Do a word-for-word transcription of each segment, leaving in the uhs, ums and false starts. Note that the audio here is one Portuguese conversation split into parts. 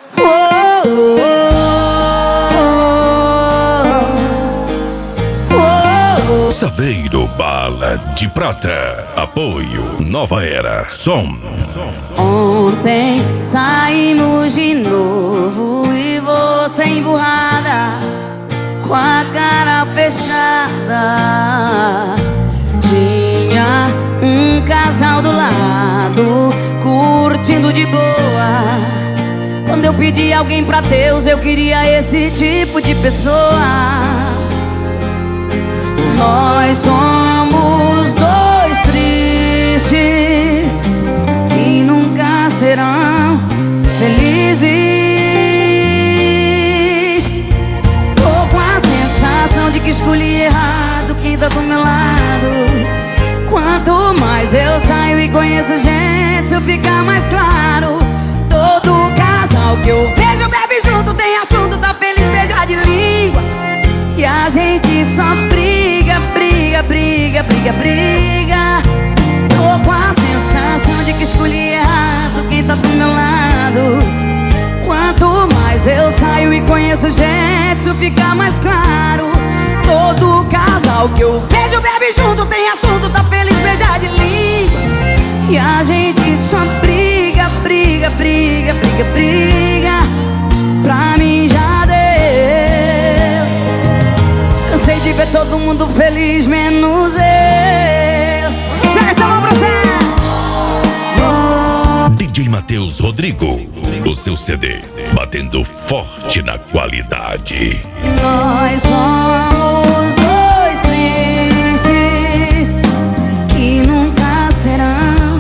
Saveiro Bala de Prata. Apoio Nova Era Som. Ontem saímos de novo e você emburrada, com a cara fechada. Tinha um casal do lado, curtindo de boa. Quando eu pedi alguém pra Deus, eu queria esse tipo de pessoa. Nós somos dois tristes que nunca serão felizes. Tô com a sensação de que escolhi errado quem tá do meu lado. Quanto mais eu saio e conheço gente, isso fica mais claro. Todo casal que eu vejo bebe junto, tem assunto, tá feliz, beija de língua. E a gente só briga, briga, briga, briga, briga. Tô com a sensação de que escolhi errado quem tá do meu lado. Quanto mais eu saio e conheço gente, isso fica mais claro. Todo casal que eu vejo bebe junto, tem assunto, tá feliz, beija de língua. E a gente só briga, briga, briga, briga, briga. Pra mim já deu. Cansei de ver todo mundo feliz, menos eu. Chega essa mão pra você. Oh. D J Matheus Rodrigo, o seu C D batendo forte na qualidade. Nós somos dois tristes que nunca serão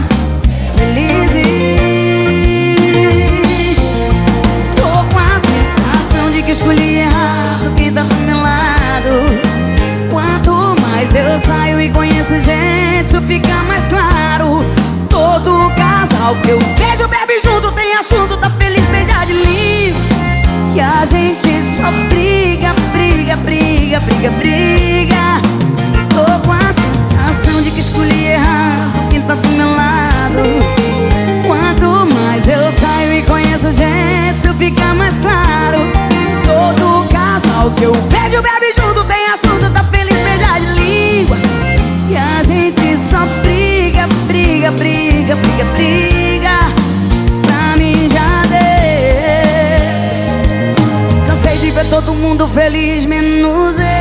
felizes. Tô com a sensação de que escolhi errado quem tá do meu lado. Quanto mais eu saio e conheço gente, isso fica mais claro. Todo casal que eu vejo bebe junto, tem assunto, tá feliz, beija de língua. E a gente só briga, briga, briga, briga, briga. Tô com a sensação de que escolhi errado quem tá do meu lado. Quanto mais eu saio e conheço gente, isso fica mais claro. Todo casal que eu vejo bebe junto, tem assunto, tá feliz, beija de língua. E a gente só briga, briga, briga, briga, briga. Pra mim já deu. Cansei de ver todo mundo feliz, menos eu.